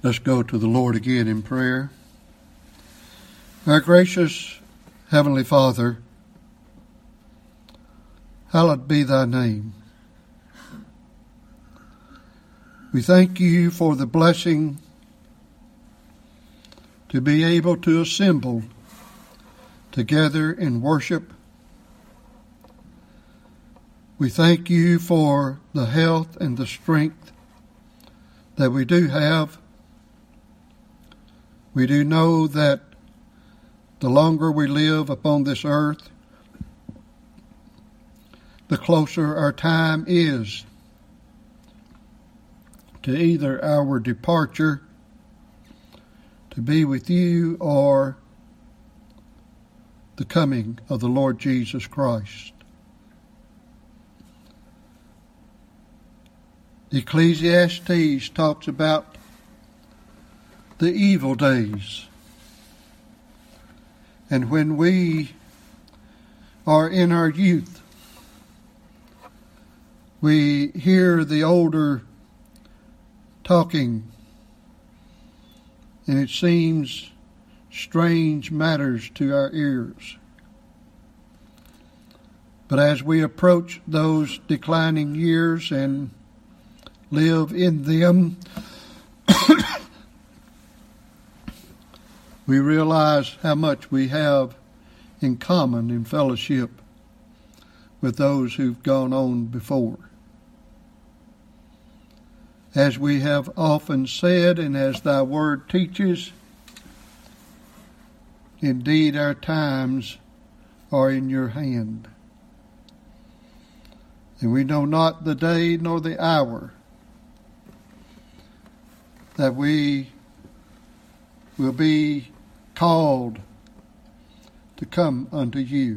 Let's go to the Lord again in prayer. Our gracious Heavenly Father, hallowed be thy name. We thank you for the blessing to be able to assemble together in worship. We thank you for the health and the strength that we do have. We do know that the longer we live upon this earth, the closer our time is to either our departure to be with you or the coming of the Lord Jesus Christ. Ecclesiastes talks about the evil days. And when we are in our youth, we hear the older talking, and it seems strange matters to our ears. But as we approach those declining years and live in them, we realize how much we have in common in fellowship with those who've gone on before. As we have often said, and as thy word teaches, indeed our times are in your hand. And we know not the day nor the hour that we will be called to come unto you.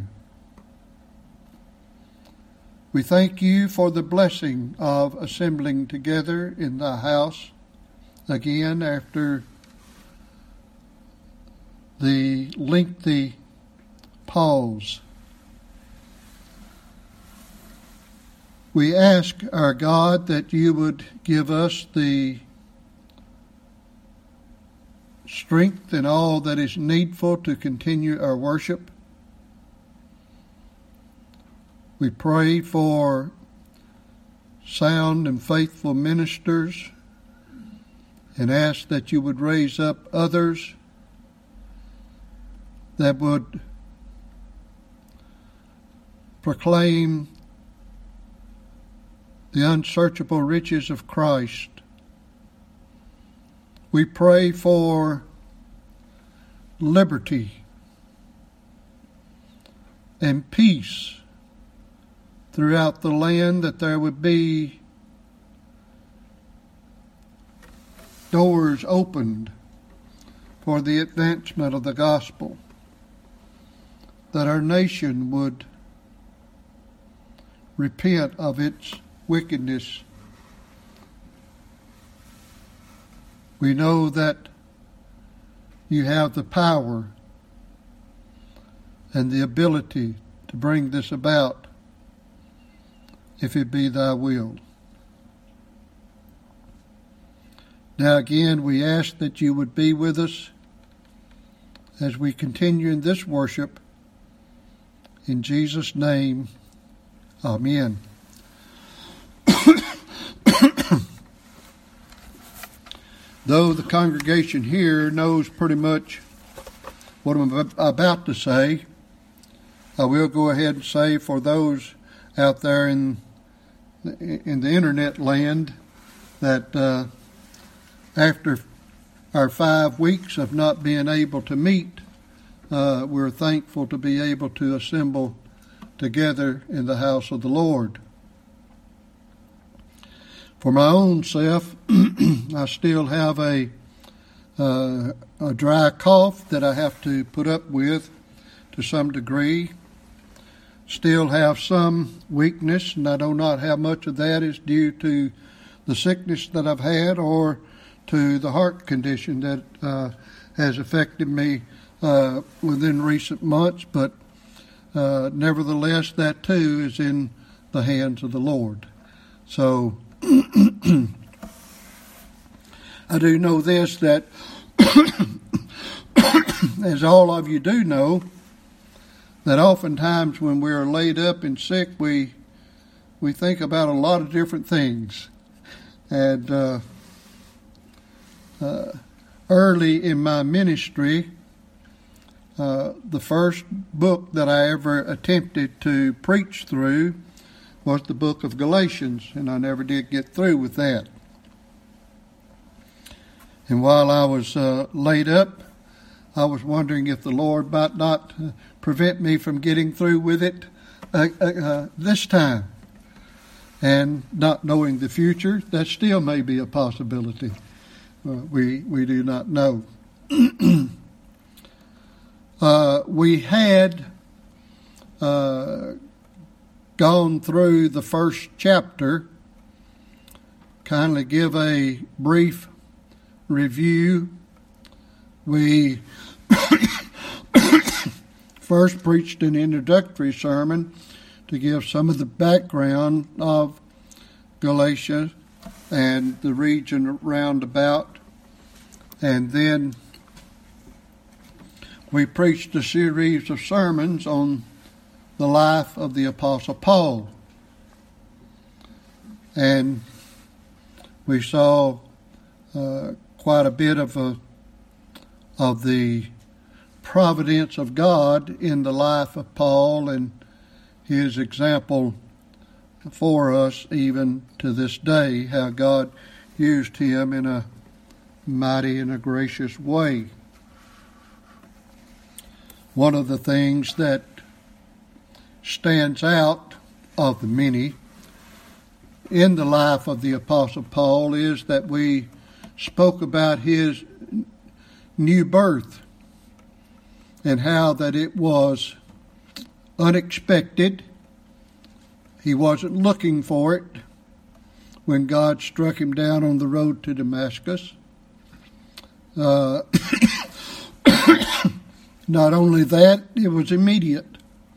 We thank you for the blessing of assembling together in thy house again after the lengthy pause. We ask our God that you would give us the strength and all that is needful to continue our worship. We pray for sound and faithful ministers and ask that you would raise up others that would proclaim the unsearchable riches of Christ. We pray for liberty and peace throughout the land, that there would be doors opened for the advancement of the gospel, that our nation would repent of its wickedness. We know that you have the power and the ability to bring this about, if it be thy will. Now again, we ask that you would be with us as we continue in this worship. In Jesus' name, amen. Though the congregation here knows pretty much what I'm about to say, I will go ahead and say for those out there in the internet land that after our 5 weeks of not being able to meet, we're thankful to be able to assemble together in the house of the Lord. For my own self, I still have a dry cough that I have to put up with to some degree. Still have some weakness, and I do not have much of that is due to the sickness that I've had or to the heart condition that has affected me within recent months. But nevertheless, that too is in the hands of the Lord. So I do know this, that as all of you do know, that oftentimes when we are laid up and sick, we think about a lot of different things. And early in my ministry, the first book that I ever attempted to preach through was the book of Galatians, and I never did get through with that. And while I was laid up, I was wondering if the Lord might not prevent me from getting through with it this time. And not knowing the future, that still may be a possibility. We do not know. We had gone through the first chapter. Kindly give a brief review. We first preached an introductory sermon to give some of the background of Galatia and the region round about. And then we preached a series of sermons on the life of the Apostle Paul. And we saw quite a bit of the providence of God in the life of Paul and his example for us even to this day, how God used him in a mighty and a gracious way. One of the things that stands out of the many in the life of the Apostle Paul is that we spoke about his new birth and how that it was unexpected. He wasn't looking for it when God struck him down on the road to Damascus. Not only that, it was immediate.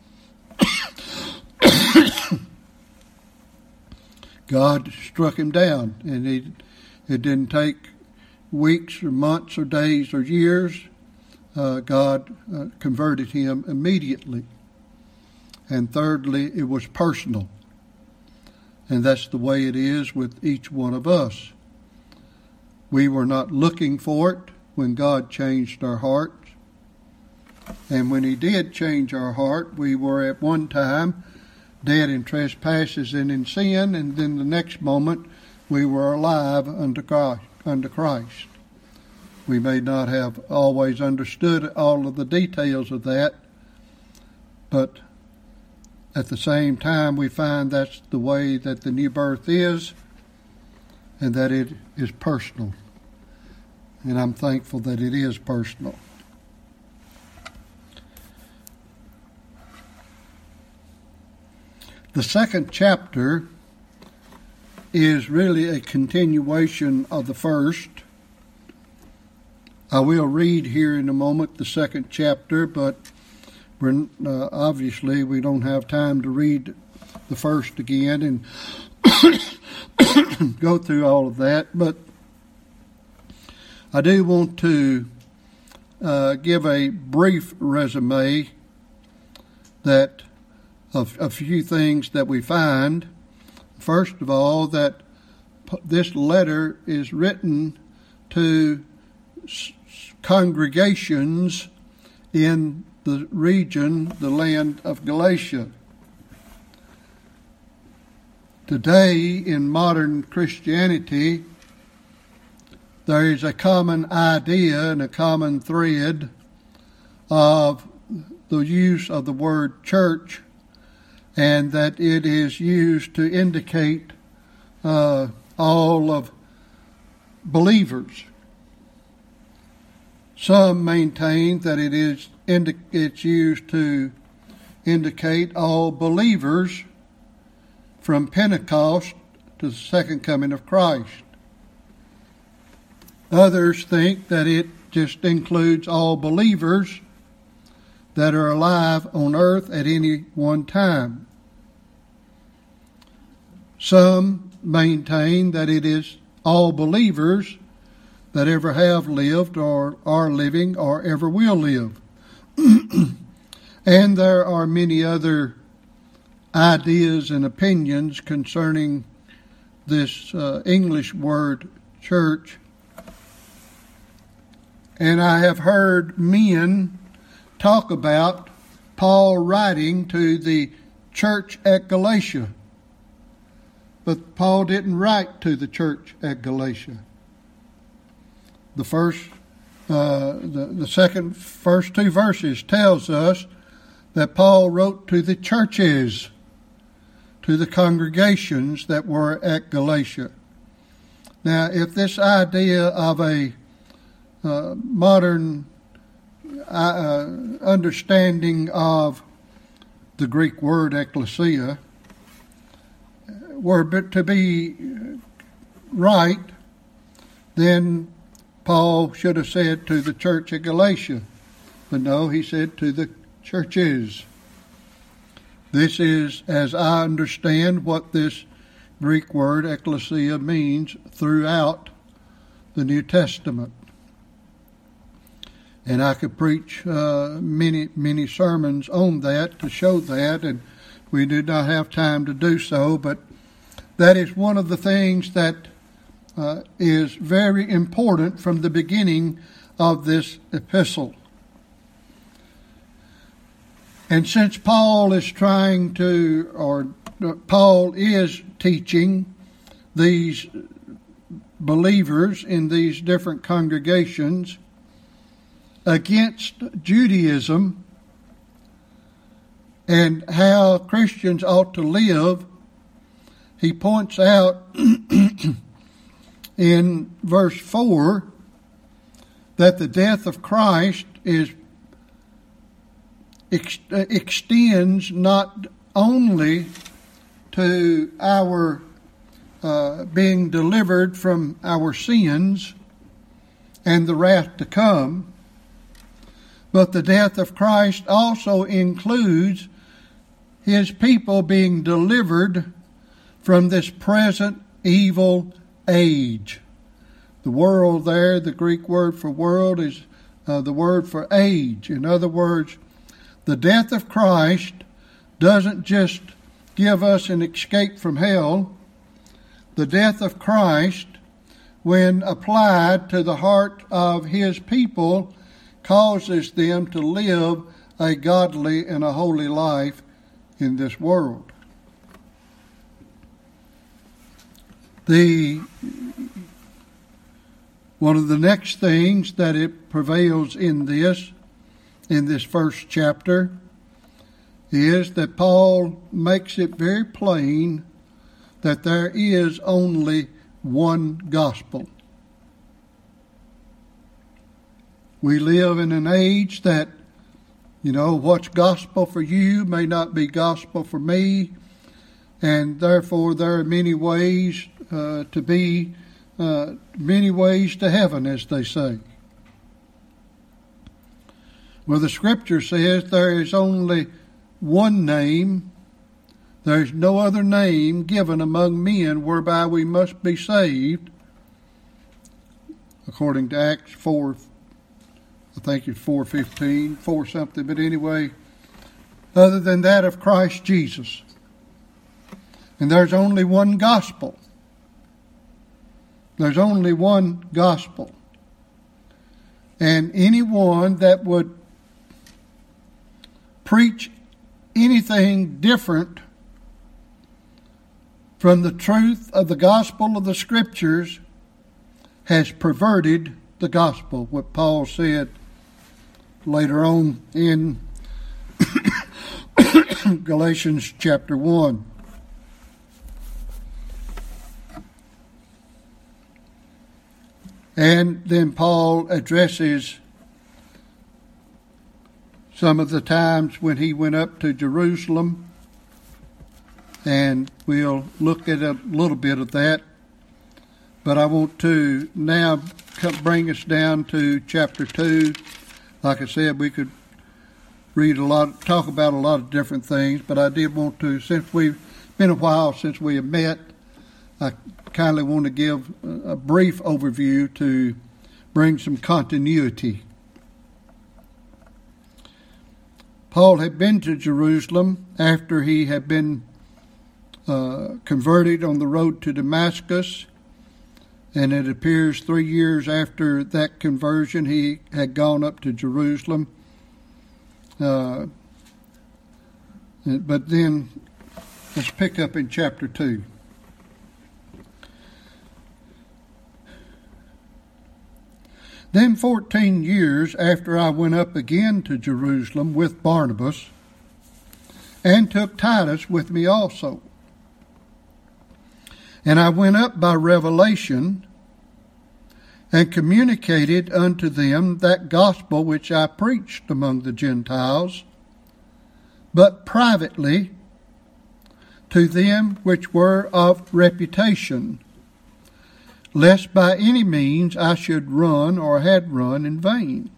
God struck him down, and it didn't take weeks or months or days or years. God converted him immediately. And thirdly, it was personal. And that's the way it is with each one of us. We were not looking for it when God changed our hearts. And when he did change our heart, we were at one time dead in trespasses and in sin, and then the next moment we were alive unto Christ. We may not have always understood all of the details of that, but at the same time we find that's the way that the new birth is, and that it is personal. And I'm thankful that it is personal. The second chapter is really a continuation of the first. I will read here in a moment the second chapter, but obviously we don't have time to read the first again and go through all of that. But I do want to give a brief resume that of a few things that we find. First of all, that this letter is written to congregations in the region, the land of Galatia. Today, in modern Christianity, there is a common idea and a common thread of the use of the word church, and that it is used to indicate all of believers. Some maintain that it's used to indicate all believers from Pentecost to the second coming of Christ. Others think that it just includes all believers that are alive on earth at any one time. Some maintain that it is all believers that ever have lived or are living or ever will live. And there are many other ideas and opinions concerning this English word church. And I have heard men talk about Paul writing to the church at Galatia. But Paul didn't write to the church at Galatia. The first two verses tells us that Paul wrote to the churches, to the congregations that were at Galatia. Now, if this idea of a modern understanding of the Greek word ecclesia were to be right, then Paul should have said to the church at Galatia. But no, he said to the churches. This is, as I understand, what this Greek word ecclesia means throughout the New Testament. And I could preach many sermons on that to show that, and we did not have time to do so, but that is one of the things that is very important from the beginning of this epistle. And since Paul is teaching these believers in these different congregations against Judaism and how Christians ought to live, he points out in verse 4 that the death of Christ extends not only to our being delivered from our sins and the wrath to come, but the death of Christ also includes his people being delivered from this present evil age. The world there, the Greek word for world, is the word for age. In other words, the death of Christ doesn't just give us an escape from hell. The death of Christ, when applied to the heart of his people, causes them to live a godly and a holy life in this world. One of the next things that it prevails in this first chapter is that Paul makes it very plain that there is only one gospel. We live in an age that, what's gospel for you may not be gospel for me, and therefore there are many ways many ways to heaven, as they say. Well, the Scripture says there is only one name. There is no other name given among men whereby we must be saved, according to Acts 4, I think it's 4:15, 4 something, but anyway, other than that of Christ Jesus. And there's only one gospel. There's only one gospel. And anyone that would preach anything different from the truth of the gospel of the Scriptures has perverted the gospel, what Paul said later on in Galatians chapter 1. And then Paul addresses some of the times when he went up to Jerusalem, and we'll look at a little bit of that. But I want to now bring us down to chapter 2. Like I said, we could talk about a lot of different things, but I did want to, since we've been a while since we have met, I kindly want to give a brief overview to bring some continuity. Paul had been to Jerusalem after he had been converted on the road to Damascus, and it appears 3 years after that conversion he had gone up to Jerusalem. But then let's pick up in chapter 2. Then 14 years after I went up again to Jerusalem with Barnabas, and took Titus with me also. And I went up by revelation, and communicated unto them that gospel which I preached among the Gentiles, but privately to them which were of reputation, lest by any means I should run or had run in vain.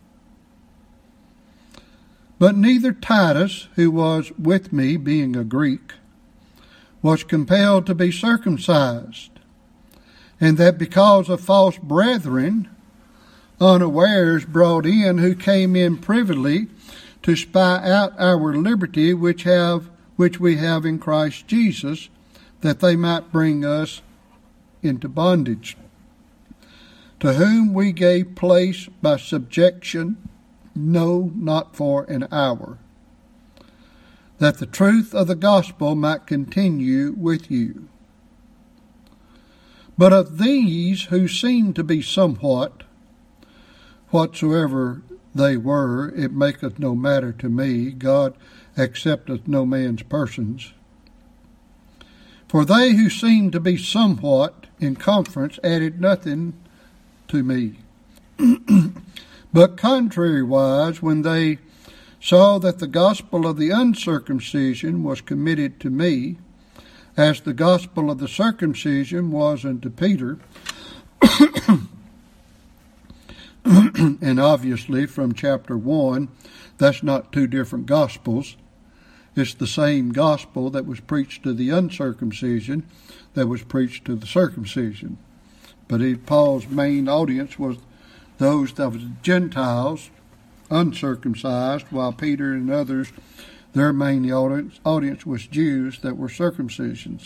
But neither Titus, who was with me, being a Greek, was compelled to be circumcised, and that because of false brethren, unawares brought in, who came in privily to spy out our liberty which we have in Christ Jesus, that they might bring us into bondage, to whom we gave place by subjection, no, not for an hour, that the truth of the gospel might continue with you. But of these who seemed to be somewhat, whatsoever they were, it maketh no matter to me, God accepteth no man's persons. For they who seemed to be somewhat in conference added nothing to me. But contrariwise, when they saw that the gospel of the uncircumcision was committed to me, as the gospel of the circumcision was unto Peter, and obviously from chapter 1, that's not two different gospels. It's the same gospel that was preached to the uncircumcision that was preached to the circumcision. But Paul's main audience was those that was Gentiles, uncircumcised, while Peter and others, their main audience was Jews that were circumcisions.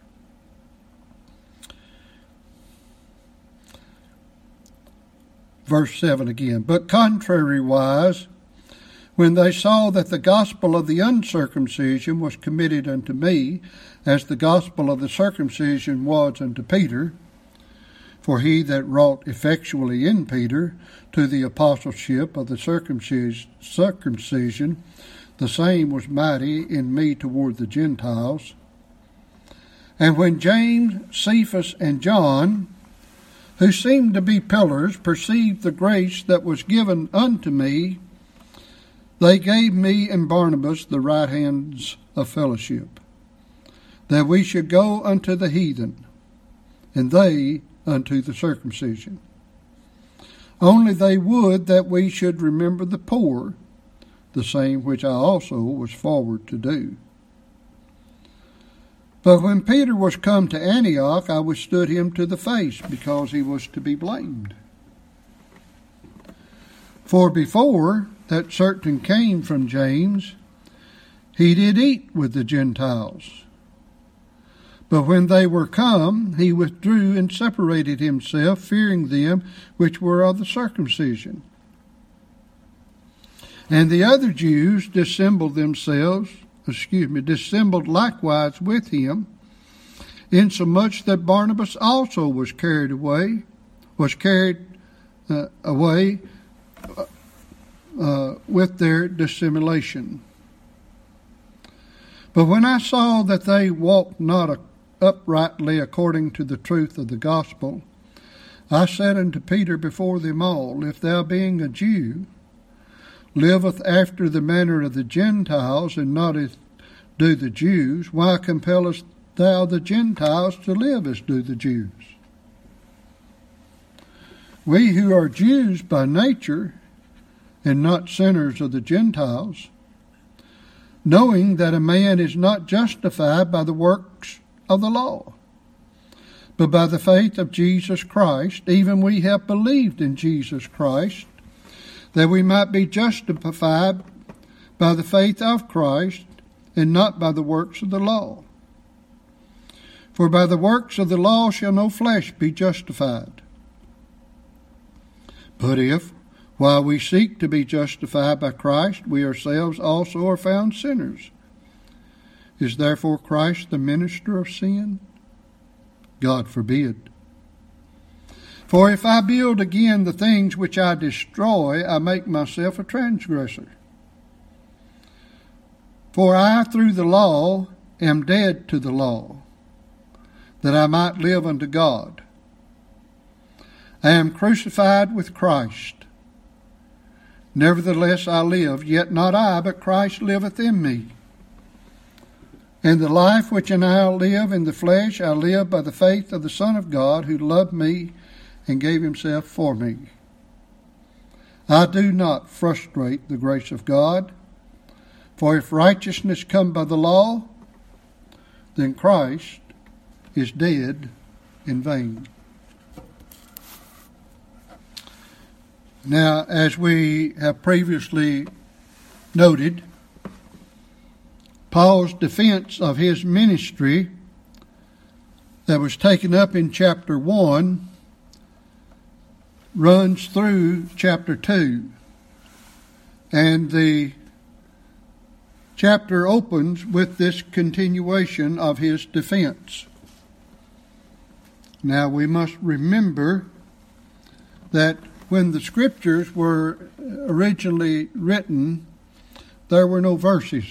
Verse 7 again. But contrariwise, when they saw that the gospel of the uncircumcision was committed unto me, as the gospel of the circumcision was unto Peter, for he that wrought effectually in Peter to the apostleship of the circumcision, the same was mighty in me toward the Gentiles. And when James, Cephas, and John, who seemed to be pillars, perceived the grace that was given unto me, they gave me and Barnabas the right hands of fellowship, that we should go unto the heathen, and they unto the circumcision. Only they would that we should remember the poor, the same which I also was forward to do. But when Peter was come to Antioch, I withstood him to the face, because he was to be blamed. For before that certain came from James, he did eat with the Gentiles. But when they were come, he withdrew and separated himself, fearing them which were of the circumcision. And the other Jews dissembled likewise with him, insomuch that Barnabas also was carried away with their dissimulation. But when I saw that they walked not uprightly according to the truth of the gospel, I said unto Peter before them all, If thou, being a Jew, liveth after the manner of the Gentiles, and not as do the Jews, why compellest thou the Gentiles to live as do the Jews? We who are Jews by nature, and not sinners of the Gentiles, knowing that a man is not justified by the works of the law, but by the faith of Jesus Christ, even we have believed in Jesus Christ, that we might be justified by the faith of Christ, and not by the works of the law. For by the works of the law shall no flesh be justified. But if, while we seek to be justified by Christ, we ourselves also are found sinners, is therefore Christ the minister of sin? God forbid. For if I build again the things which I destroy, I make myself a transgressor. For I, through the law, am dead to the law, that I might live unto God. I am crucified with Christ. Nevertheless I live, yet not I, but Christ liveth in me. And the life which I now live in the flesh, I live by the faith of the Son of God, who loved me and gave himself for me. I do not frustrate the grace of God, for if righteousness come by the law, then Christ is dead in vain. Now, as we have previously noted, Paul's defense of his ministry that was taken up in chapter 1 runs through chapter 2. And the chapter opens with this continuation of his defense. Now we must remember that when the scriptures were originally written, there were no verses.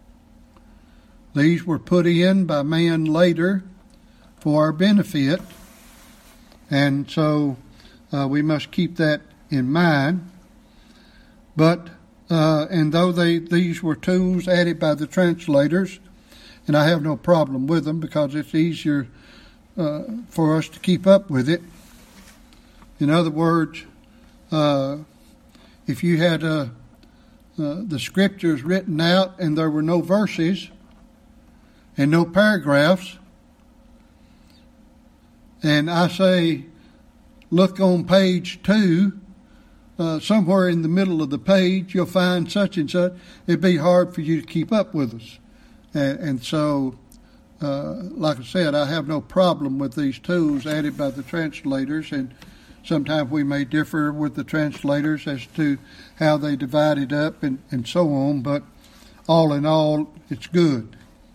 These were put in by man later for our benefit, and so we must keep that in mind. But and though these were tools added by the translators, and I have no problem with them because it's easier for us to keep up with it. In other words, if you had the scriptures written out and there were no verses and no paragraphs, and I say, look on page 2, somewhere in the middle of the page, you'll find such and such. It'd be hard for you to keep up with us. And so, like I said, I have no problem with these tools added by the translators, and sometimes we may differ with the translators as to how they divide it up and so on, but all in all, it's good.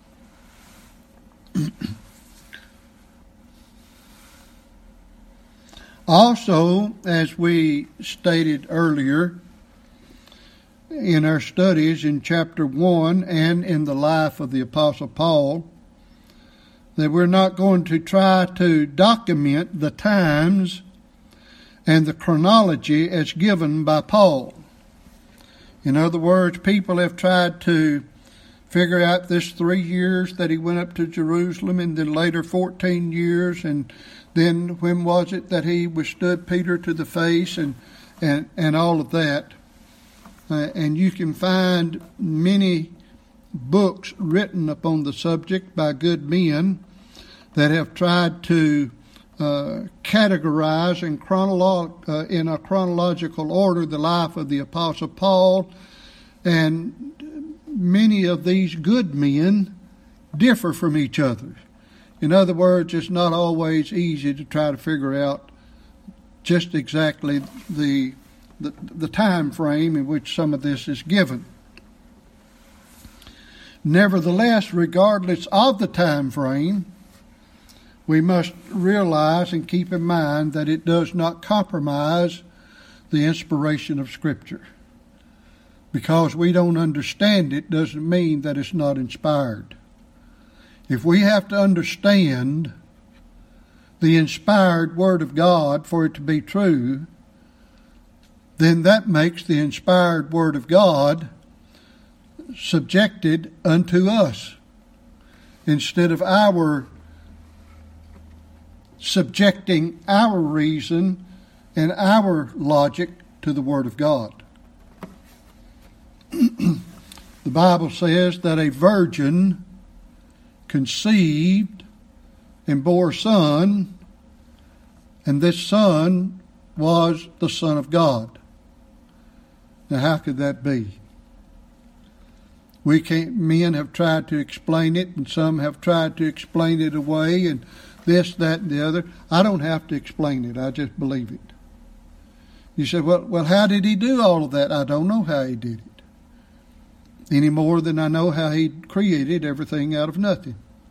Also, as we stated earlier in our studies in chapter 1 and in the life of the Apostle Paul, that we're not going to try to document the times and the chronology as given by Paul. In other words, people have tried to figure out this 3 years that he went up to Jerusalem, and then later 14 years, and then when was it that he withstood Peter to the face, and all of that. And you can find many books written upon the subject by good men that have tried to categorize in a chronological order the life of the Apostle Paul, and many of these good men differ from each other. In other words, it's not always easy to try to figure out just exactly the time frame in which some of this is given. Nevertheless, regardless of the time frame, we must realize and keep in mind that it does not compromise the inspiration of Scripture. Because we don't understand it doesn't mean that it's not inspired. If we have to understand the inspired Word of God for it to be true, then that makes the inspired Word of God subjected unto us, instead of our subjecting our reason and our logic to the Word of God. The Bible says that a virgin conceived and bore a son, and this Son was the Son of God. Now, how could that be? Men have tried to explain it, and some have tried to explain it away, and this, that, and the other. I don't have to explain it. I just believe it. You say, well, how did he do all of that? I don't know how he did it. Any more than I know how he created everything out of nothing.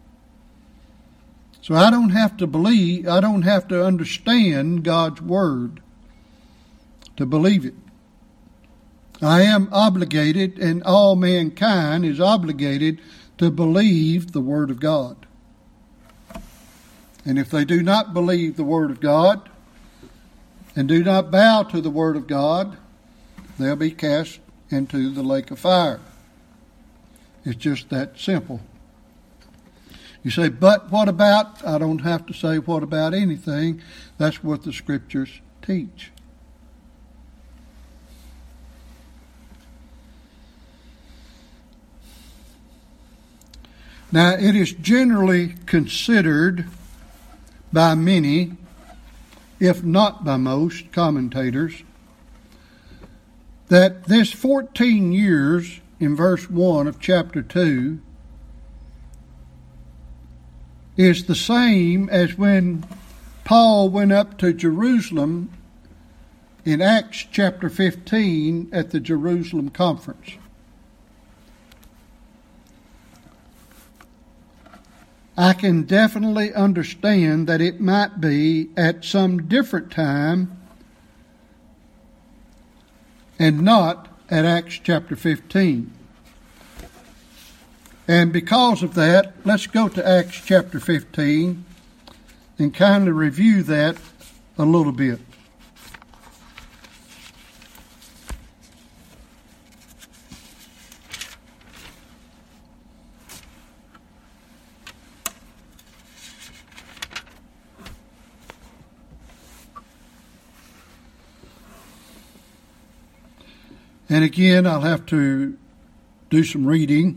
So I don't have to understand God's Word to believe it. I am obligated, and all mankind is obligated to believe the Word of God. And if they do not believe the Word of God and do not bow to the Word of God, they'll be cast into the lake of fire. It's just that simple. You say, but what about? I don't have to say what about anything. That's what the Scriptures teach. Now, it is generally considered by many, if not by most commentators, that this 14 years in verse 1 of chapter 2 is the same as when Paul went up to Jerusalem in Acts chapter 15 at the Jerusalem conference. I can definitely understand that it might be at some different time and not at Acts chapter 15. And because of that, let's go to Acts chapter 15 and kindly review that a little bit. And again, I'll have to do some reading,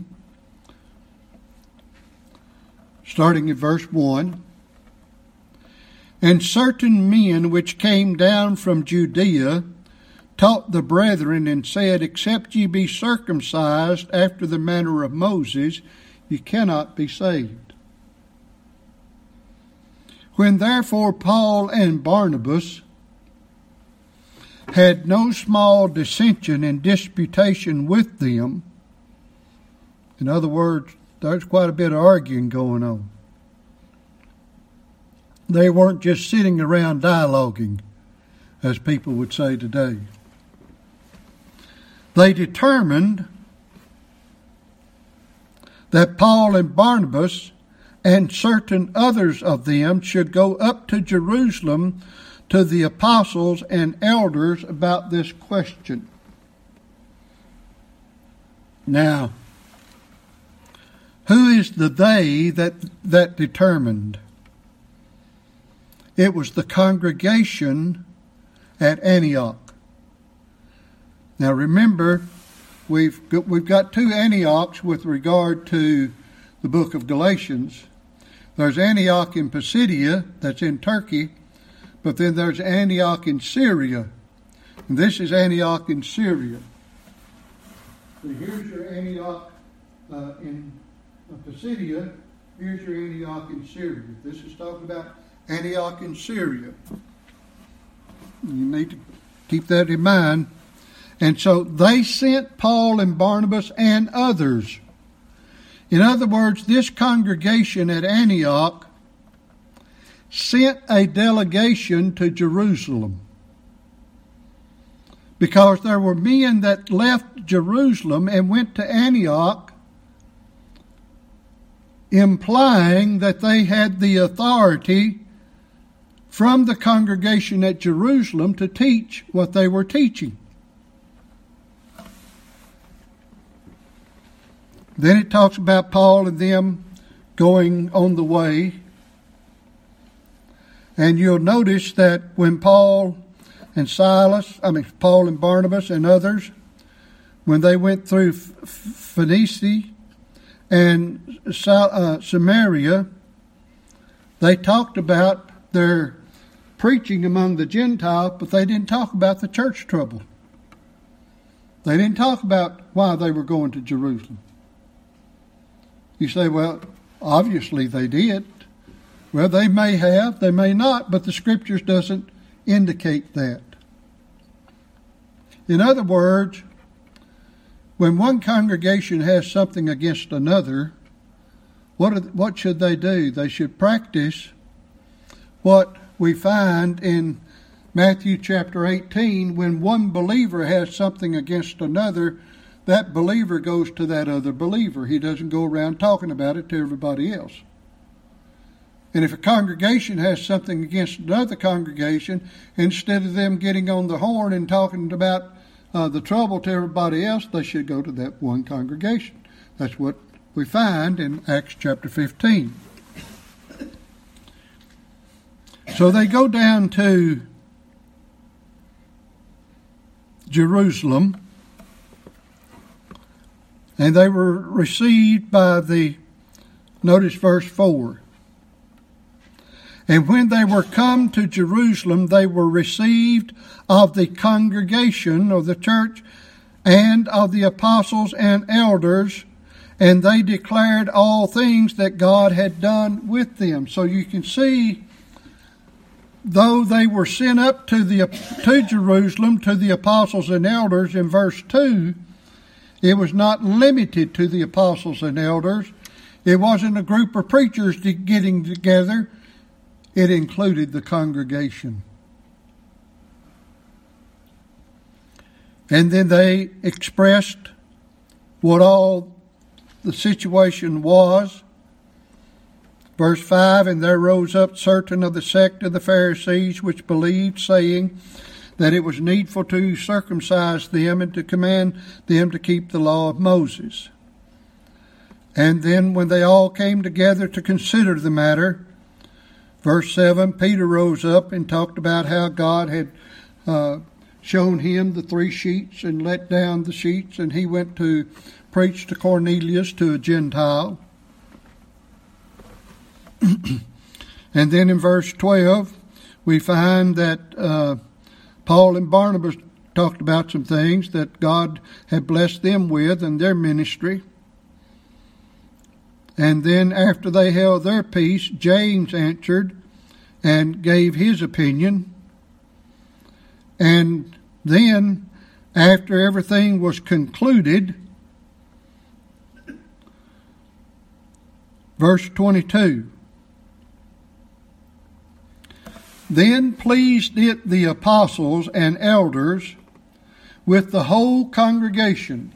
starting at verse 1. And certain men which came down from Judea taught the brethren and said, except ye be circumcised after the manner of Moses, ye cannot be saved. When therefore Paul and Barnabas had no small dissension and disputation with them. In other words, there's quite a bit of arguing going on. They weren't just sitting around dialoguing, as people would say today. They determined that Paul and Barnabas and certain others of them should go up to Jerusalem to the apostles and elders about this question. Now, who is the they that determined? It was the congregation at Antioch. Now remember, we've got two Antiochs with regard to the book of Galatians. There's Antioch in Pisidia, that's in Turkey, but then there's Antioch in Syria. And this is Antioch in Syria. So here's your Antioch in Pisidia. Here's your Antioch in Syria. This is talking about Antioch in Syria. You need to keep that in mind. And so they sent Paul and Barnabas and others. In other words, this congregation at Antioch sent a delegation to Jerusalem, because there were men that left Jerusalem and went to Antioch, implying that they had the authority from the congregation at Jerusalem to teach what they were teaching. Then it talks about Paul and them going on the way. And you'll notice that when Paul and Barnabas and others, when they went through Phoenicia and Samaria, they talked about their preaching among the Gentiles, but they didn't talk about the church trouble. They didn't talk about why they were going to Jerusalem. You say, well, obviously they did. Well, they may have, they may not, but the Scriptures doesn't indicate that. In other words, when one congregation has something against another, what should they do? They should practice what we find in Matthew chapter 18. When one believer has something against another, that believer goes to that other believer. He doesn't go around talking about it to everybody else. And if a congregation has something against another congregation, instead of them getting on the horn and talking about the trouble to everybody else, they should go to that one congregation. That's what we find in Acts chapter 15. So they go down to Jerusalem, and they were received by notice verse 4. And when they were come to Jerusalem, they were received of the congregation of the church and of the apostles and elders, and they declared all things that God had done with them. So you can see, though they were sent up to Jerusalem to the apostles and elders in verse 2, it was not limited to the apostles and elders. It wasn't a group of preachers getting together. It included the congregation. And then they expressed what all the situation was. Verse 5, and there rose up certain of the sect of the Pharisees which believed, saying that it was needful to circumcise them and to command them to keep the law of Moses. And then when they all came together to consider the matter, verse 7, Peter rose up and talked about how God had shown him the 3 sheets and let down the sheets, and he went to preach to Cornelius, to a Gentile. And then in verse 12, we find that Paul and Barnabas talked about some things that God had blessed them with in their ministry. And then after they held their peace, James answered and gave his opinion. And then, after everything was concluded, verse 22, then pleased it the apostles and elders with the whole congregation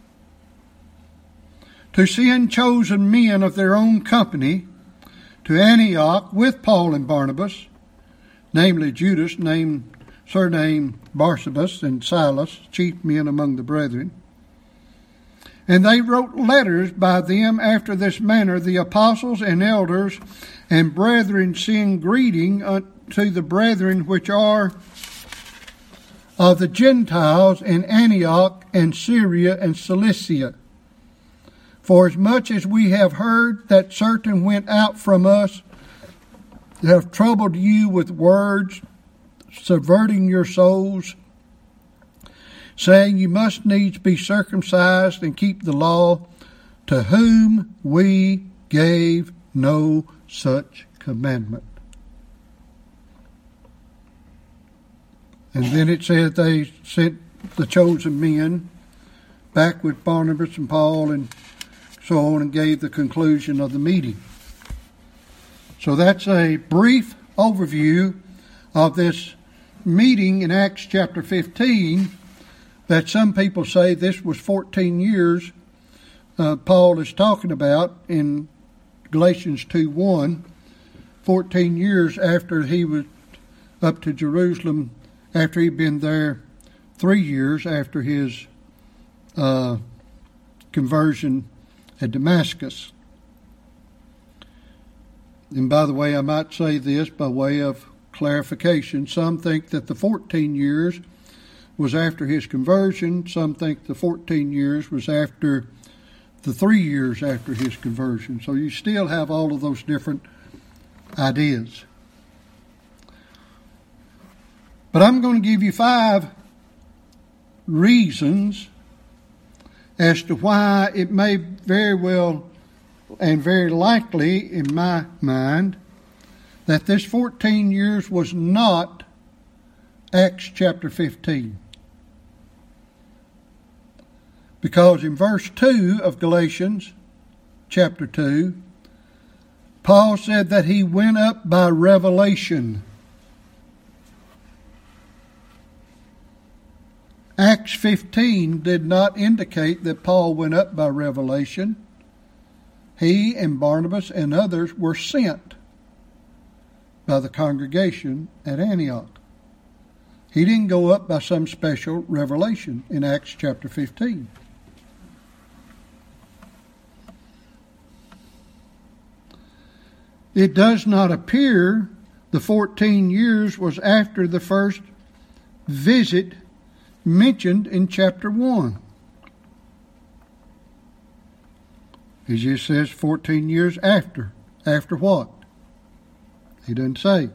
to send chosen men of their own company to Antioch with Paul and Barnabas, namely Judas, surnamed Barsabas, and Silas, chief men among the brethren. And they wrote letters by them after this manner: the apostles and elders and brethren send greeting to the brethren which are of the Gentiles in Antioch and Syria and Cilicia. For as much as we have heard that certain went out from us that have troubled you with words, subverting your souls, saying you must needs be circumcised and keep the law, to whom we gave no such commandment. And then it said they sent the chosen men back with Barnabas and Paul and so on, and gave the conclusion of the meeting. So that's a brief overview of this meeting in Acts chapter 15, that some people say this was 14 years Paul is talking about in Galatians 2:1, 14 years after he was up to Jerusalem, after he'd been there 3 years after his conversion at Damascus. And by the way, I might say this by way of clarification. Some think that the 14 years was after his conversion. Some think the 14 years was after the 3 years after his conversion. So you still have all of those different ideas. But I'm going to give you 5 reasons as to why it may very well and very likely, in my mind, that this 14 years was not Acts chapter 15. Because in verse 2 of Galatians chapter 2, Paul said that he went up by revelation. Acts 15 did not indicate that Paul went up by revelation. He and Barnabas and others were sent by the congregation at Antioch. He didn't go up by some special revelation in Acts chapter 15. It does not appear the 14 years was after the first visit mentioned in chapter 1. It just says 14 years after. After what? He doesn't say.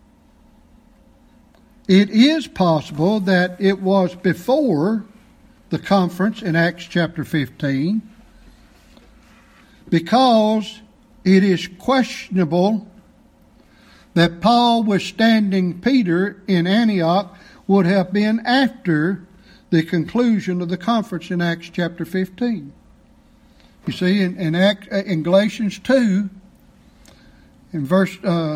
It is possible that it was before the conference in Acts chapter 15, because it is questionable that Paul withstanding Peter in Antioch would have been after the conclusion of the conference in Acts chapter 15. You see, in Galatians 2, in verse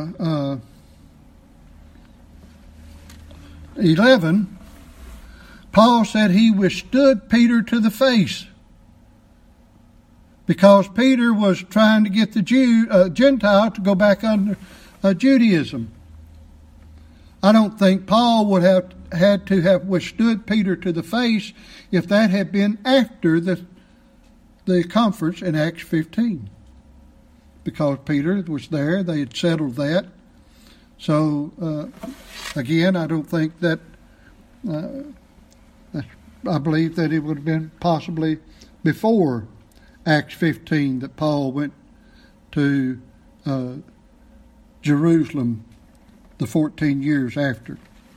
11, Paul said he withstood Peter to the face because Peter was trying to get the Gentile to go back under Judaism. I don't think Paul would have had to have withstood Peter to the face if that had been after the conference in Acts 15. Because Peter was there, they had settled that. So, again, I don't think that, I believe that it would have been possibly before Acts 15 that Paul went to Jerusalem the 14 years after.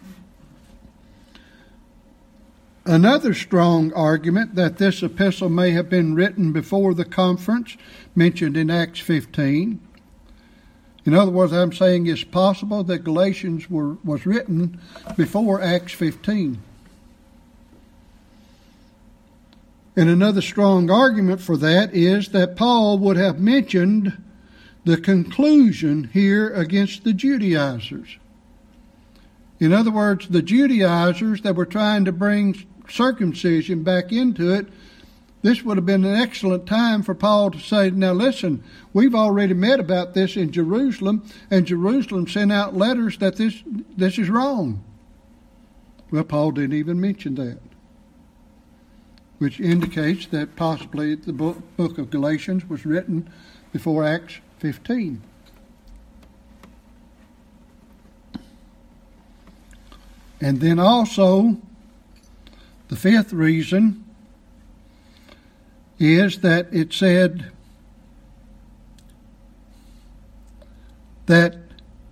Another strong argument that this epistle may have been written before the conference mentioned in Acts 15. In other words, I'm saying it's possible that Galatians was written before Acts 15. And another strong argument for that is that Paul would have mentioned the conclusion here against the Judaizers. In other words, the Judaizers that were trying to bring circumcision back into it, this would have been an excellent time for Paul to say, now listen, we've already met about this in Jerusalem, and Jerusalem sent out letters that this is wrong. Well, Paul didn't even mention that, which indicates that possibly the book of Galatians was written before Acts 15. And then also, the 5th reason is that it said that,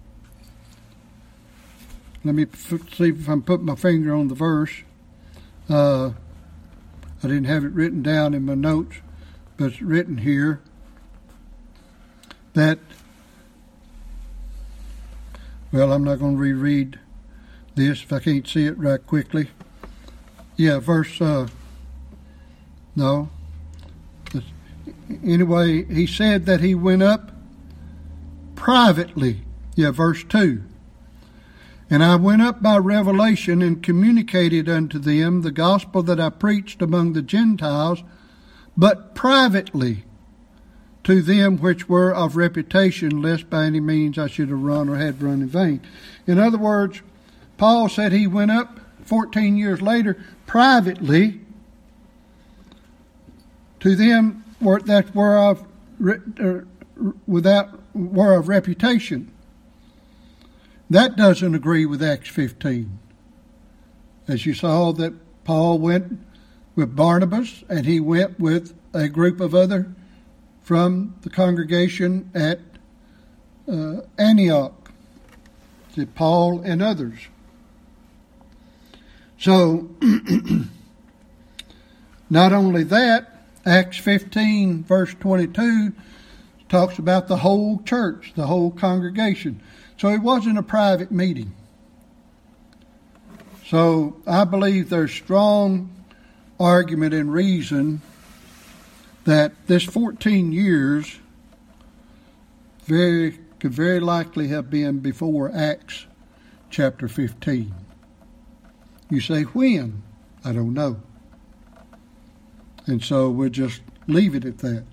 let me see if I'm putting my finger on the verse. I didn't have it written down in my notes, but it's written here that, well, I'm not going to reread this if I can't see it right quickly. Yeah, verse, no. Anyway, he said that he went up privately. Yeah, verse 2. And I went up by revelation and communicated unto them the gospel that I preached among the Gentiles, but privately to them which were of reputation, lest by any means I should have run or had run in vain. In other words, Paul said he went up 14 years later privately to them that were of reputation. That doesn't agree with Acts 15. As you saw that Paul went with Barnabas and he went with a group of other from the congregation at Antioch. Paul and others. So, not only that, Acts 15, verse 22, talks about the whole church, the whole congregation. So it wasn't a private meeting. So I believe there's strong argument and reason that this 14 years could very likely have been before Acts chapter 15. You say, when? I don't know. And so we'll just leave it at that.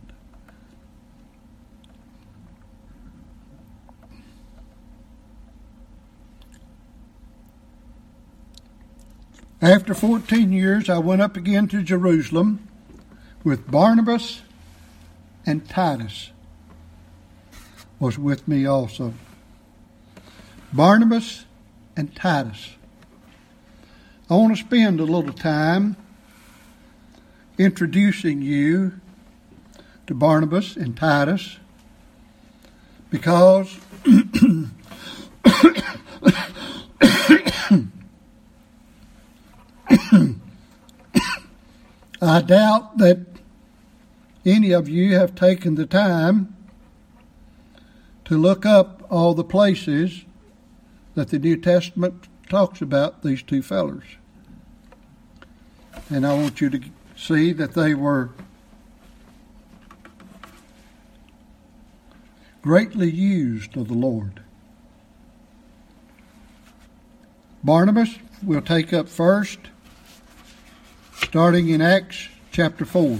After 14 years, I went up again to Jerusalem with Barnabas, and Titus was with me also. Barnabas and Titus. I want to spend a little time introducing you to Barnabas and Titus because I doubt that any of you have taken the time to look up all the places that the New Testament talks about these two fellers. And I want you to see that they were greatly used of the Lord. Barnabas we'll take up first, starting in Acts chapter 4.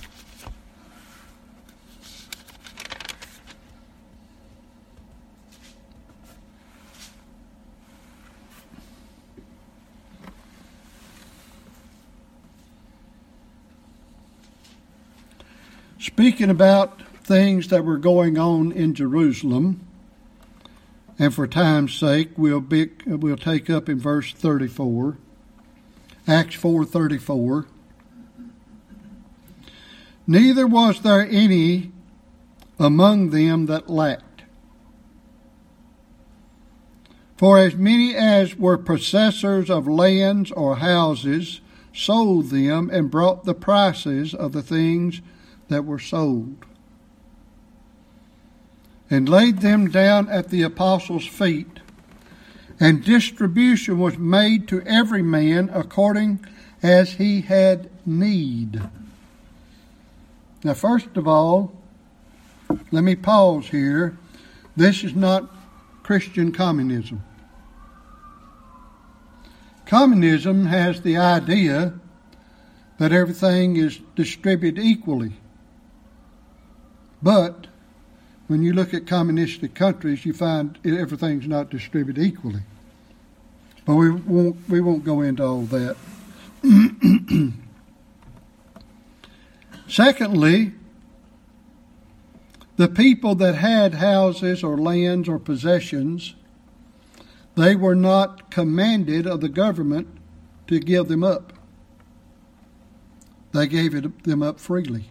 Speaking about things that were going on in Jerusalem, and for time's sake, we'll take up in verse 34, Acts 4:34. Neither was there any among them that lacked. For as many as were possessors of lands or houses sold them and brought the prices of the things that were sold, and laid them down at the apostles' feet, and distribution was made to every man according as he had need. Now, first of all, let me pause here. This is not Christian communism. Communism has the idea that everything is distributed equally. But when you look at communistic countries, you find everything's not distributed equally. But we won't go into all that. Secondly, the people that had houses or lands or possessions, they were not commanded of the government to give them up. They gave them up freely.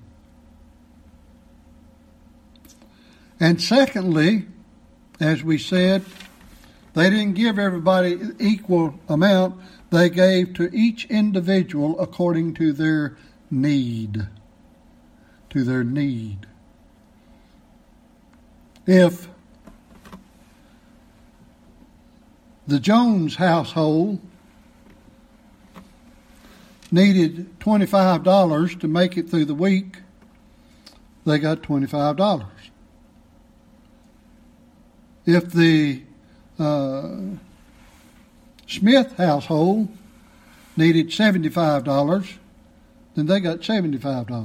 And secondly, as we said, they didn't give everybody equal amount. They gave to each individual according to their need. To their need. If the Jones household needed $25 to make it through the week, they got $25. If the Smith household needed $75, then they got $75.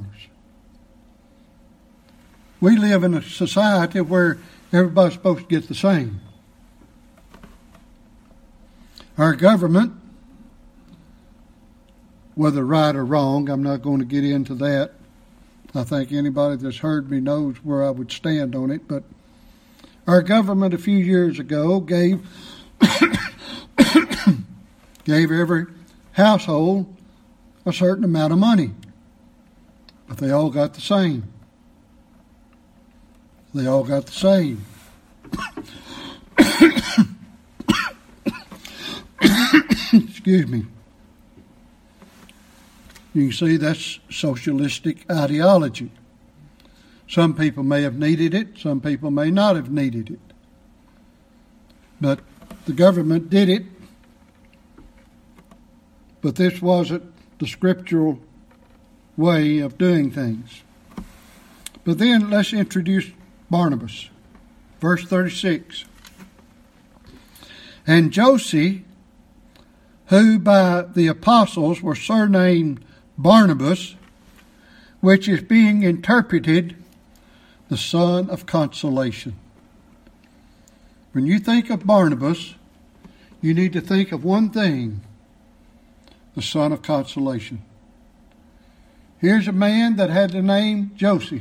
We live in a society where everybody's supposed to get the same. Our government, whether right or wrong, I'm not going to get into that. I think anybody that's heard me knows where I would stand on it, but our government a few years ago gave every household a certain amount of money. But they all got the same. They all got the same. Excuse me. You can see that's socialistic ideology. Some people may have needed it, some people may not have needed it. But the government did it. But this wasn't the scriptural way of doing things. But then let's introduce Barnabas. Verse 36. And Joseph, who by the apostles were surnamed Barnabas, which is being interpreted the son of consolation. When you think of Barnabas, you need to think of one thing: the son of consolation. Here's a man that had the name Joseph.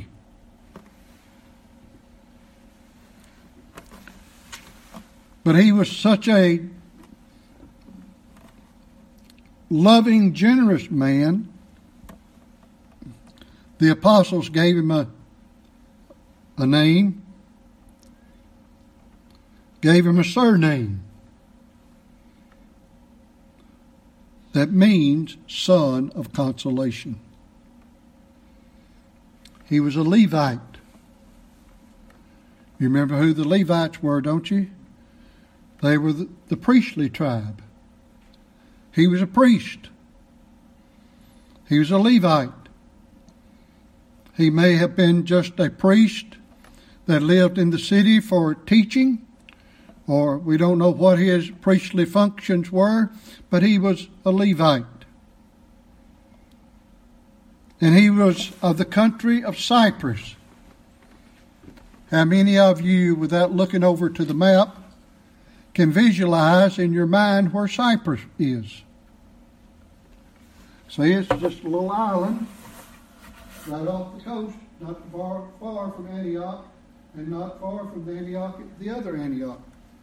But he was such a loving, generous man, the apostles gave him a name, gave him a surname that means son of consolation. He was a Levite. You remember who the Levites were, don't you? They were the priestly tribe. He was a priest. He was a Levite. He may have been just a priest that lived in the city for teaching, or we don't know what his priestly functions were, but he was a Levite. And he was of the country of Cyprus. How many of you, without looking over to the map, can visualize in your mind where Cyprus is? See, it's just a little island right off the coast, not far from Antioch, and not far from the other Antioch.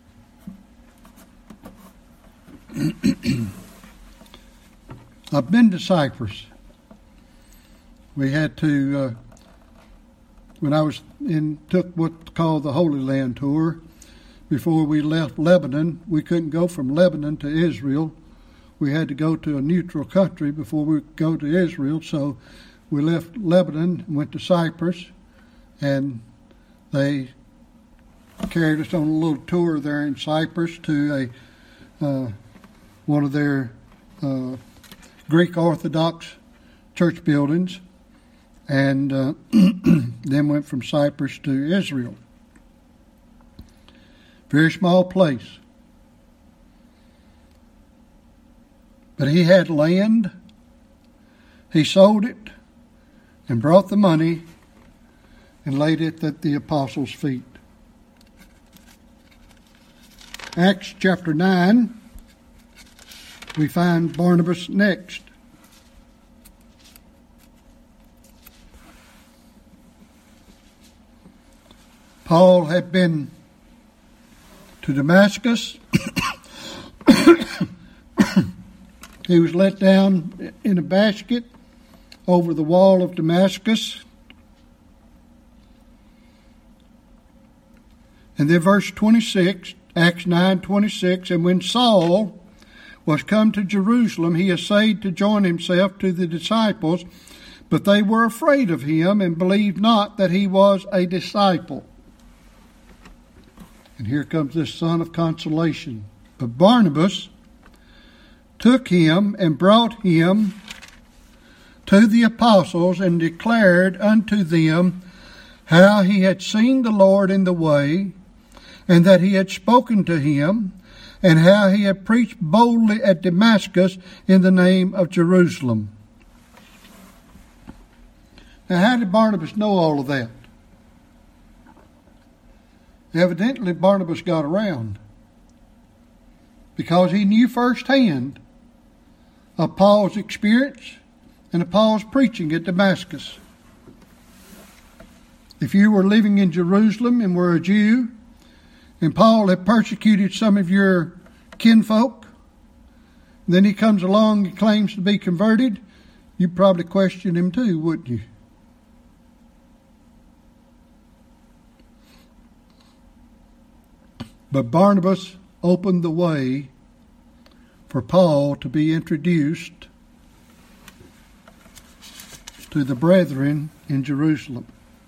I've been to Cyprus. We had to, when I took what's called the Holy Land Tour, before we left Lebanon, we couldn't go from Lebanon to Israel. We had to go to a neutral country before we could go to Israel. So we left Lebanon and went to Cyprus, and they carried us on a little tour there in Cyprus to one of their Greek Orthodox church buildings, and then went from Cyprus to Israel. Very small place. But he had land. He sold it and brought the money and laid it at the apostles' feet. Acts chapter 9, we find Barnabas next. Paul had been to Damascus. He was let down in a basket over the wall of Damascus. And then verse 26, Acts 9:26, and when Saul was come to Jerusalem, he essayed to join himself to the disciples, but they were afraid of him and believed not that he was a disciple. And here comes this son of consolation. But Barnabas took him and brought him to the apostles and declared unto them how he had seen the Lord in the way, and that he had spoken to him, and how he had preached boldly at Damascus in the name of Jerusalem. Now, how did Barnabas know all of that? Evidently, Barnabas got around, because he knew firsthand of Paul's experience and of Paul's preaching at Damascus. If you were living in Jerusalem and were a Jew, and Paul had persecuted some of your kinfolk, then he comes along and claims to be converted, you'd probably question him too, wouldn't you? But Barnabas opened the way for Paul to be introduced to the brethren in Jerusalem.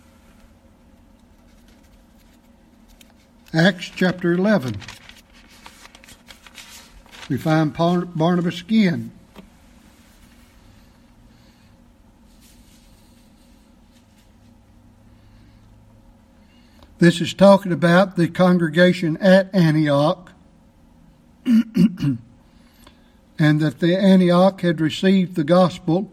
Acts chapter 11. We find Barnabas again. This is talking about the congregation at Antioch, and that the Antioch had received the gospel.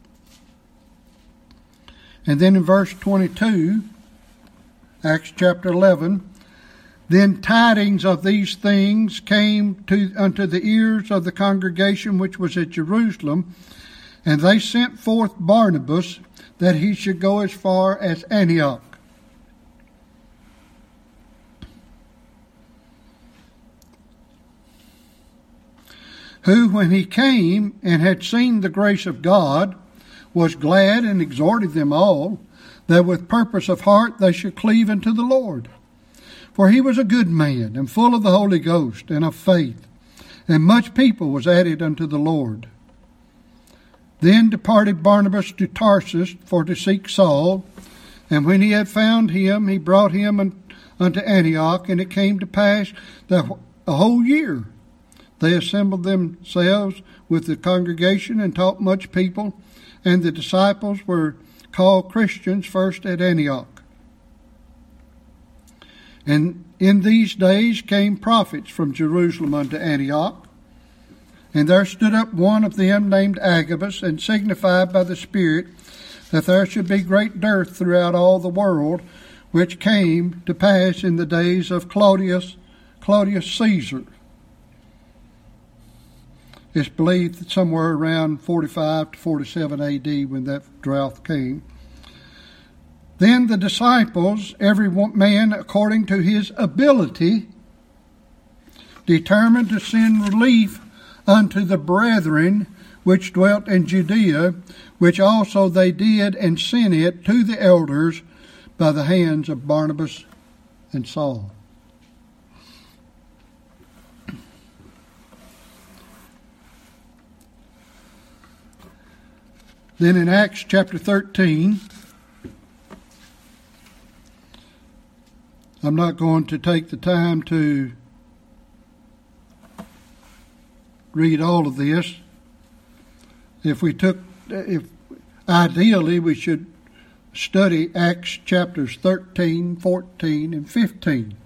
And then in verse 22, Acts chapter 11, then tidings of these things came unto the ears of the congregation which was at Jerusalem, and they sent forth Barnabas that he should go as far as Antioch. Who, when he came and had seen the grace of God, was glad and exhorted them all, that with purpose of heart they should cleave unto the Lord. For he was a good man, and full of the Holy Ghost and of faith, and much people was added unto the Lord. Then departed Barnabas to Tarsus for to seek Saul, and when he had found him, he brought him unto Antioch, and it came to pass that a whole year they assembled themselves with the congregation and taught much people, and the disciples were called Christians first at Antioch. And in these days came prophets from Jerusalem unto Antioch, and there stood up one of them named Agabus, and signified by the Spirit that there should be great dearth throughout all the world, which came to pass in the days of Claudius Caesar. It's believed that somewhere around 45 to 47 A.D. when that drought came. Then the disciples, every man according to his ability, determined to send relief unto the brethren which dwelt in Judea, which also they did, and sent it to the elders by the hands of Barnabas and Saul. Then in Acts chapter 13, I'm not going to take the time to read all of this. If ideally we should study Acts chapters 13, 14, and 15.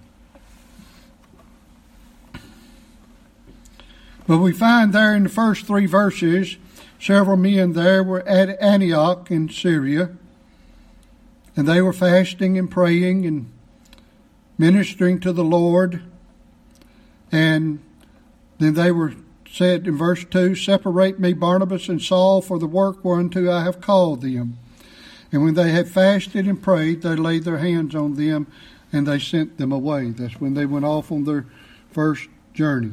But we find there in the first three verses, several men there were at Antioch in Syria, and they were fasting and praying and ministering to the Lord. And then they were said in verse 2, separate me Barnabas and Saul for the work whereunto I have called them. And when they had fasted and prayed, they laid their hands on them, and they sent them away. That's when they went off on their first journey.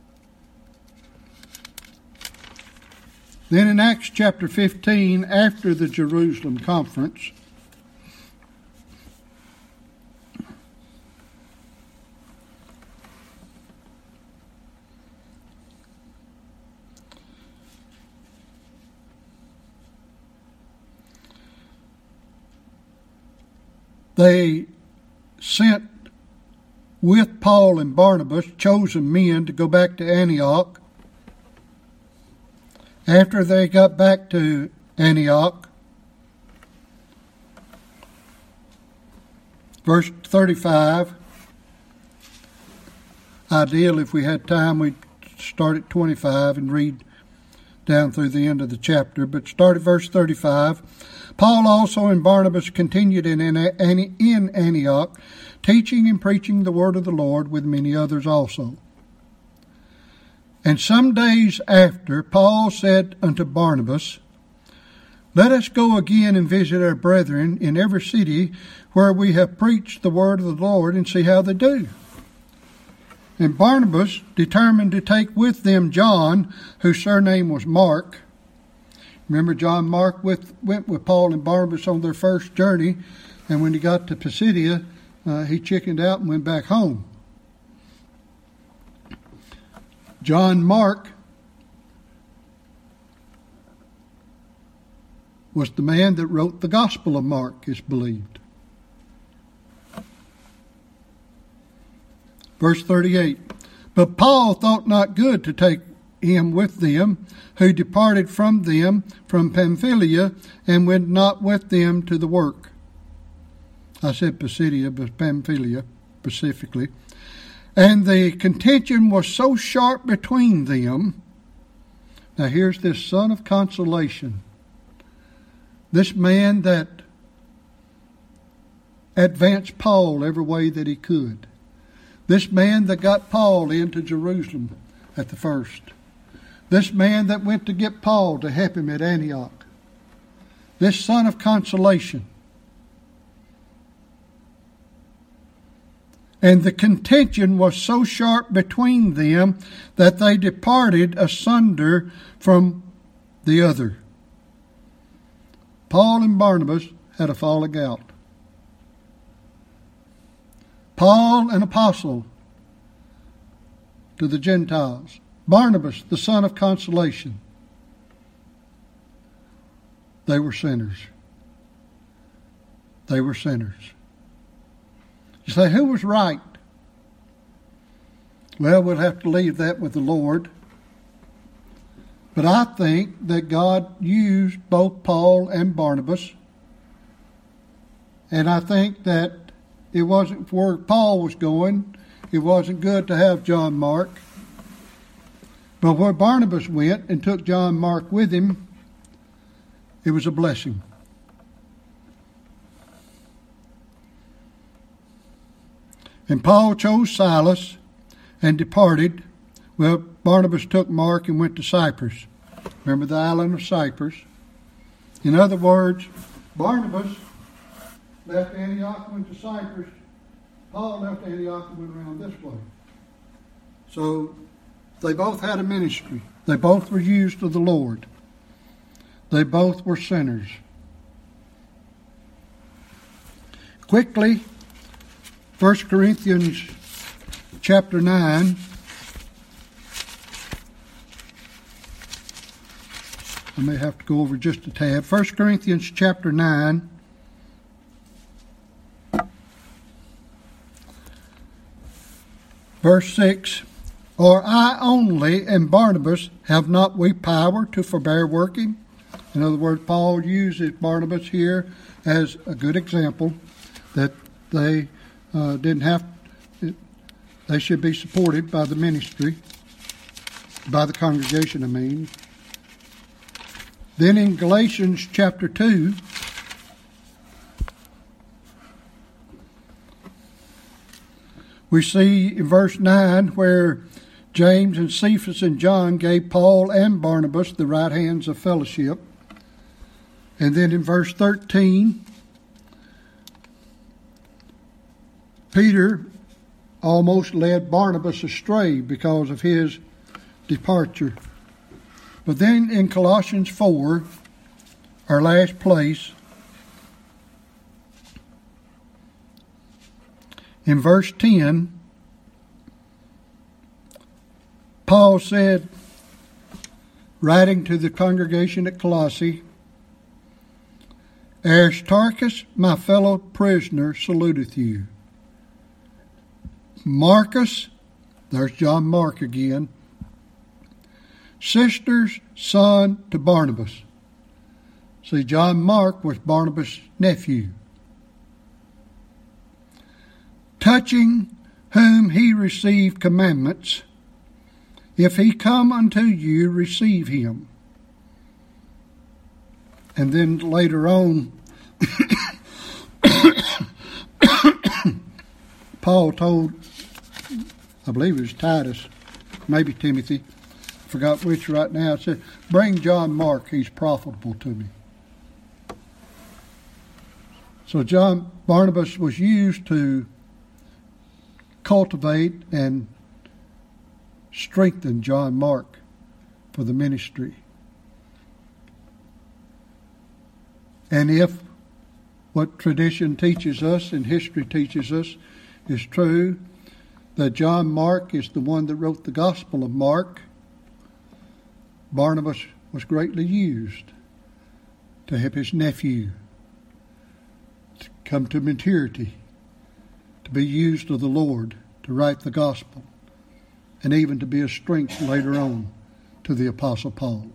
Then in Acts chapter 15, after the Jerusalem conference, they sent with Paul and Barnabas chosen men to go back to Antioch. After they got back to Antioch, verse 35, ideally if we had time we'd start at 25 and read down through the end of the chapter, but start at verse 35. Paul also and Barnabas continued in Antioch, teaching and preaching the word of the Lord with many others also. And some days after, Paul said unto Barnabas, let us go again and visit our brethren in every city where we have preached the word of the Lord, and see how they do. And Barnabas determined to take with them John, whose surname was Mark. Remember, John Mark went with Paul and Barnabas on their first journey, and when he got to Pisidia, he chickened out and went back home. John Mark was the man that wrote the Gospel of Mark, it's believed. Verse 38, but Paul thought not good to take him with them, who departed from them from Pamphylia, and went not with them to the work. I said Pisidia, but Pamphylia specifically. And the contention was so sharp between them. Now here's this son of consolation, this man that advanced Paul every way that he could. This man that got Paul into Jerusalem at the first. This man that went to get Paul to help him at Antioch. This son of consolation. And the contention was so sharp between them that they departed asunder from the other. Paul and Barnabas had a falling out. Paul, an apostle to the Gentiles. Barnabas, the son of consolation. They were sinners. They were sinners. You say, who was right? Well, we'll have to leave that with the Lord. But I think that God used both Paul and Barnabas. And I think that it wasn't where Paul was going. It wasn't good to have John Mark. But where Barnabas went and took John Mark with him, it was a blessing. And Paul chose Silas and departed. Well, Barnabas took Mark and went to Cyprus. Remember the island of Cyprus? In other words, Barnabas left Antioch and went to Cyprus. Paul left Antioch and went around this way. So they both had a ministry. They both were used of the Lord. They both were sinners. Quickly, 1 Corinthians chapter 9. I may have to go over just a tab. 1 Corinthians chapter 9. Verse 6. Or I only and Barnabas, have not we power to forbear working? In other words, Paul uses Barnabas here as a good example that they didn't have, they should be supported by the ministry, by the congregation, I mean. Then in Galatians chapter 2, we see in verse 9 where James and Cephas and John gave Paul and Barnabas the right hands of fellowship. And then in verse 13, Peter almost led Barnabas astray because of his departure. But then in Colossians 4, our last place, in verse 10, Paul said, writing to the congregation at Colossae, Aristarchus, my fellow prisoner, saluteth you. Marcus, there's John Mark again, sister's son to Barnabas. See, John Mark was Barnabas' nephew. Touching whom he received commandments, if he come unto you, receive him. And then later on, Paul told, I believe it was Titus, maybe Timothy, I forgot which right now, it said, bring John Mark, he's profitable to me. So Barnabas was used to cultivate and strengthen John Mark for the ministry. And if what tradition teaches us and history teaches us is true, that John Mark is the one that wrote the Gospel of Mark, Barnabas was greatly used to help his nephew to come to maturity, to be used of the Lord, to write the gospel, and even to be a strength later on to the Apostle Paul.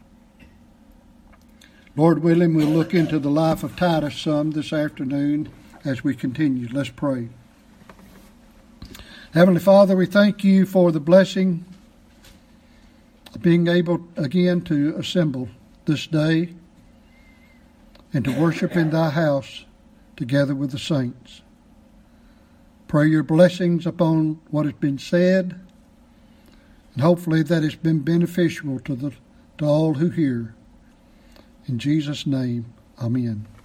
Lord willing, we'll look into the life of Titus some this afternoon as we continue. Let's pray. Heavenly Father, we thank you for the blessing of being able again to assemble this day and to worship in thy house together with the saints. Pray your blessings upon what has been said, and hopefully that has been beneficial to all who hear. In Jesus' name, amen.